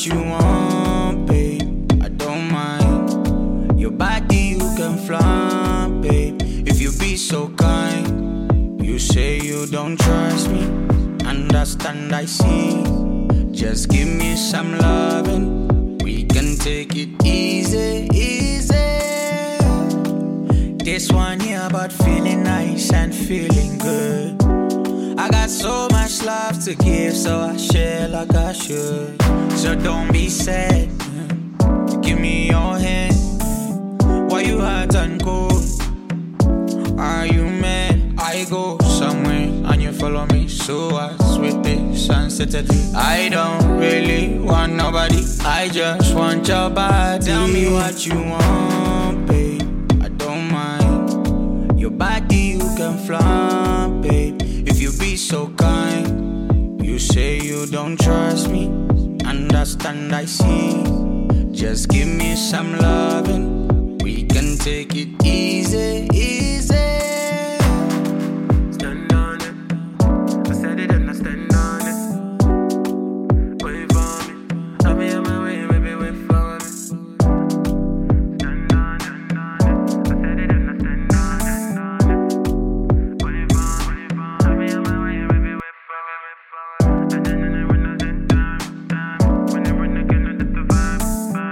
what you want, babe. I don't mind. Your body, you can flaunt, babe. If you be so kind. You say you don't trust me. Understand, I see. Just give me some loving. We can take it easy, easy. This one here about feeling nice and feeling good. I got so much love to give, so I share like I should. So don't be sad, give me your hand. Why you hot and cold? Are you mad? I go somewhere and you follow me. So I sweet the sunset. I don't really want nobody, I just want your body. Tell me what you want, babe. I don't mind. Your body, you can flaunt, babe. If you be so kind. You say you don't trust me. Understand, I see. Just give me some loving. We can take it easy, easy. Stand on it. I said it and I stand on it. Wait for me. I'll be on my way, baby, wait for me. Stand on it. I said it and I stand on it. Wait for me. I'll be on my way, baby, wait for me, wait for me. And then when I did time. When I run again, I did the vibe.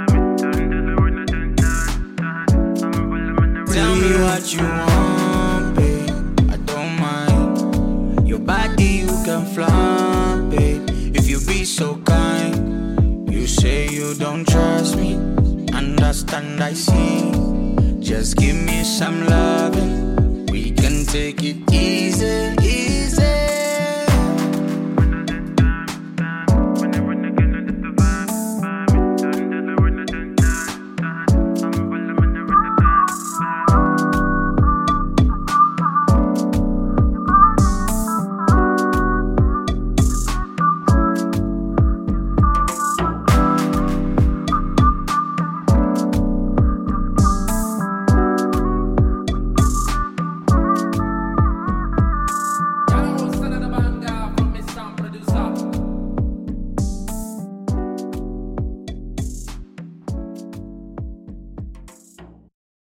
Tell me what you want, babe. I don't mind. Your body, you can flaunt, babe. If you be so kind. You say you don't trust me. Understand, I see. Just give me some loving. We can take it easy.